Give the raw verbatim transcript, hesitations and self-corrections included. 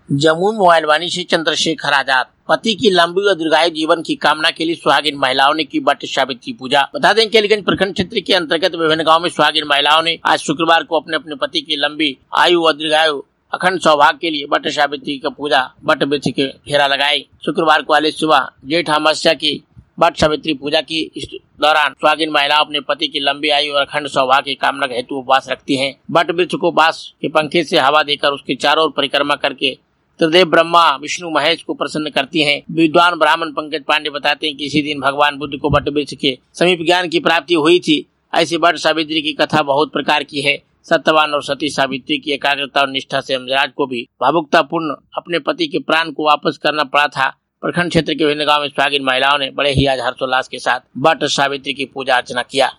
Jamui mobile वाणी से चंद्रशेखर आजाद। पति की लंबी और दीर्घायु जीवन की कामना के लिए सुहागिन महिलाओं ने की वट सावित्री पूजा। बता दें कि अलीगंज प्रखंड क्षेत्र के अंतर्गत विभिन्न गाँव में सुहागिन महिलाओं ने आज शुक्रवार को अपने अपने पति की लंबी आयु और दीर्घायु अखंड सौभाग्य के लिए वट सावित्री का पूजा वट वृक्ष के घेरा लगाई। शुक्रवार को आज सुबह जेठ अमावस्या की वट सावित्री पूजा की। इस दौरान सुहागिन महिलाओं अपने पति की लंबी आयु और अखंड सौभाग्य की कामना हेतु उपवास रखती हैं। वट वृक्ष को बांस के पंखे से हवा देकर उसके चारों ओर परिक्रमा करके त्रिदेव ब्रह्मा विष्णु महेश को प्रसन्न करती हैं। विद्वान ब्राह्मण पंकज पांडे बताते हैं कि इसी दिन भगवान बुद्ध को वट वृक्ष के समीप ज्ञान की प्राप्ति हुई थी। ऐसी वट सावित्री की कथा बहुत प्रकार की है। सत्यवान और सती सावित्री की एकाग्रता और निष्ठा से यमराज को भी भावुकता पूर्ण अपने पति के प्राण को वापस करना पड़ा था। प्रखंड क्षेत्र के विभिन्न गाँव में सुहागिन महिलाओं ने बड़े ही आज हर्षोल्लास के साथ वट सावित्री की पूजा अर्चना किया।